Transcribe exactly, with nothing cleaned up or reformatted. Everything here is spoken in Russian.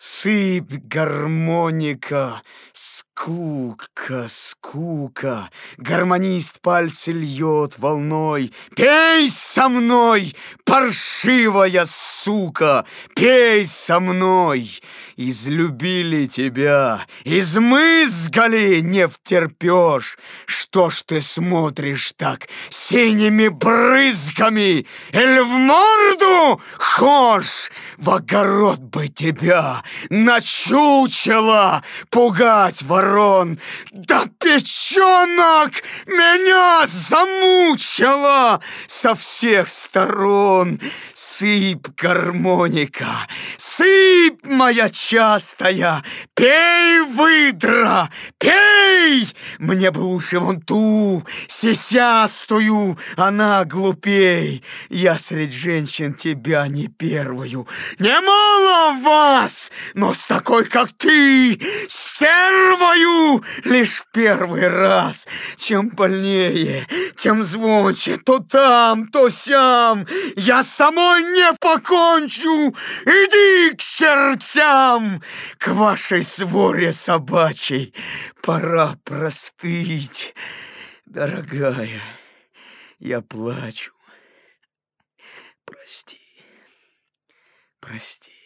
Сыпь, гармоника, скука, скука. Гармонист пальцы льет волной. Пей со мной, паршивая сука, пей со мной. Излюбили тебя, измызгали, не втерпешь. Что ж ты смотришь так синими брызгами? Или в морду хошь? В огород бы тебя, на чучело, пугать ворон. Да печенок меня замучила со всех сторон. Сыпь, гармоника, сыпь, моя частая, пей, выдра, пей! Мне бы лучше вон ту, сисястую, она глупей. Я средь женщин тебя не первую. Немало вас, но с такой, как ты, стервою, лишь первый раз. Чем больнее, тем звонче, то там, то сям. Я самой не покончу. Иди к чертям, к вашей своре собачьей. Пора простыть, дорогая. Я плачу. Прости, прости.